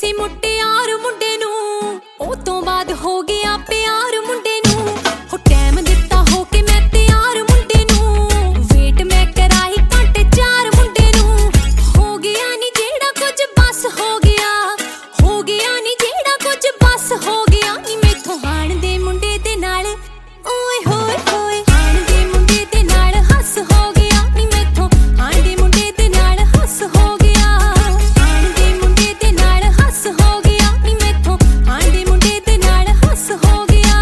ਸੀ ਮੁਟਿਆਰ ਮੁੰਡੇ ਨੂੰ, ਉਹ ਤੋਂ ਬਾਅਦ ਹੋ ਗਿਆ ਪਿਆਰ ਮੁੰਡੇ ਨੂੰ। ਹੋ ਟਾਈਮ ਦਿੱਤਾ ਹੋ ਕੇ ਮੈਂ ਤਿਆਰ ਮੁੰਡੇ ਨੂੰ, ਵੇਟ ਮੈਂ ਕਰਾਈ ਘੰਟੇ 4 ਮੁੰਡੇ ਨੂੰ। ਹੋ ਗਿਆ ਨੀ ਜਿਹੜਾ ਕੁਝ ਬਸ ਹੋ ਗਿਆ, ਹੋ ਗਿਆ ਨੀ ਜਿਹੜਾ ਕੁਝ ਬਸ ਹੋ ਗਿਆ ਨੀ ਮੈਥੋਂ ਹਾਣ ਦੇ ਮੁੰਡੇ ਦੇ ਨਾਲ। ਓਏ ਹੋਏ ਹੋਏ ਹਾਣ ਦੇ ਮੁੰਡੇ ਦੇ ਨਾਲ ਹੱਸ ਹੋ ਗਿਆ ਨੀ ਮੈਥੋਂ, ਹਾਣ ਦੇ ਮੁੰਡੇ ਦੇ ਨਾਲ ਹੱਸ ਹੋ ਗਿਆ, ਹਾਣ ਦੇ ਮੁੰਡੇ ਦੇ ਨਾਲ ਹੱਸ ਹੋ ਗਿਆ ਨੀ ਮੈਥੋਂ, ਹਾਣ ਦੇ ਮੁੰਡੇ ਦੇ ਨਾਲ ਹੱਸ ਹੋ ਗਿਆ।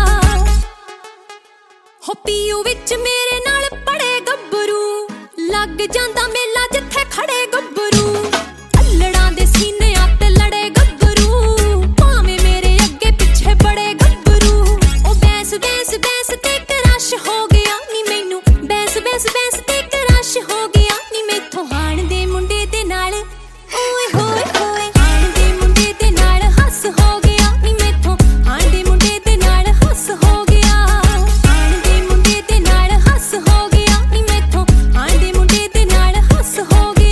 ਹੋ ਪੀਯੂ ਵਿੱਚ ਮੇਰੇ ਨਾਲ ਪੜੇ ਗੱਭਰੂ, ਲੱਗ ਜਾਂਦਾ ਮੇਲਾ ਜਿੱਥੇ ਖੜੇ ਗੱਭਰੂ। ਅਲੜਾਂ ਦੇ ਸੀਨਿਆਂ ਤੇ ਲੜੇ ਗੱਭਰੂ, ਭਾਵੇਂ ਮੇਰੇ ਅੱਗੇ ਪਿੱਛੇ ਬੜੇ ਗੱਭਰੂ। ਉਹ ਬੈਂਸ ਬੈਂਸ ਬੈਂਸ ਤੇ ਕਰਸ਼ ਹੋ ਗਿਆ ਨੀ ਮੈਨੂੰ, ਬੈਂਸ ਬੈਂਸ ਬੈਂਸ ਤੇ ਕਰਸ਼ ਹੋ ਗਿਆ ਨੀ ਮੈਥੋਂ ਹਾਣ ਦੇ ਮੁੰਡੇ ਦੇ ਨਾਲ। ਓਏ ਹੋਏ ਹੋਏ ਹਾਣ ਦੇ ਮੁੰਡੇ ਦੇ ਨਾਲ ਹੱਸ ਹੋ ਗਿਆ ਨੀ ਮੈਥੋਂ, ਹਾਣ ਦੇ ਮੁੰਡੇ ਦੇ ਨਾਲ ਹੱਸ ਹੋ ਗਿਆ, ਹਾਣ ਦੇ ਮੁੰਡੇ ਦੇ ਨਾਲ ਹੱਸ ਹੋ ਗਿਆ ਨੀ ਮੈਥੋਂ, ਹਾਣ ਦੇ ਮੁੰਡੇ ਦੇ ਨਾਲ ਹੱਸ ਹੋ ਗਿਆ।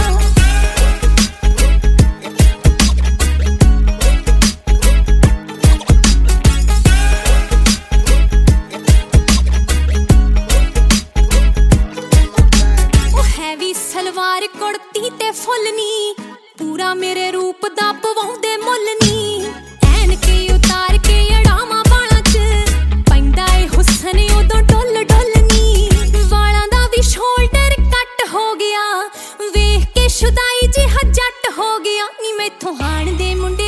ਉਹ ਹੈਵੀ ਸਲਵਾਰ ਕੁੜਤੀ ਤੇ ਫੁੱਲ ਨੀ, ਪੂਰਾ ਮੇਰੇ ਰੂਪ ਦਾ ਪਵਾਉਂਦੇ ਮੁੱਲ ਨੀ। ਐਨਕੇ ਉਤਾਰ ਕੇ ਅੜਾਵਾਂ ਵਾਲਾਂ 'ਚ ਪੈਂਦਾ ਏ ਹੁਸਨ ਉਦੋਂ ਡੁੱਲ ਡੁੱਲ ਨੀ। ਵਾਲਾਂ ਦਾ ਵੀ ਸ਼ੋਲਡਰ ਕੱਟ ਹੋ ਗਿਆ, ਵੇਖ ਕੇ ਸ਼ੁਦਾਈ ਜਿਹਾ ਜੱਟ ਹੋ ਗਿਆ ਨੀ ਮੈਥੋਂ ਹਾਣ ਦੇ ਮੁੰਡੇ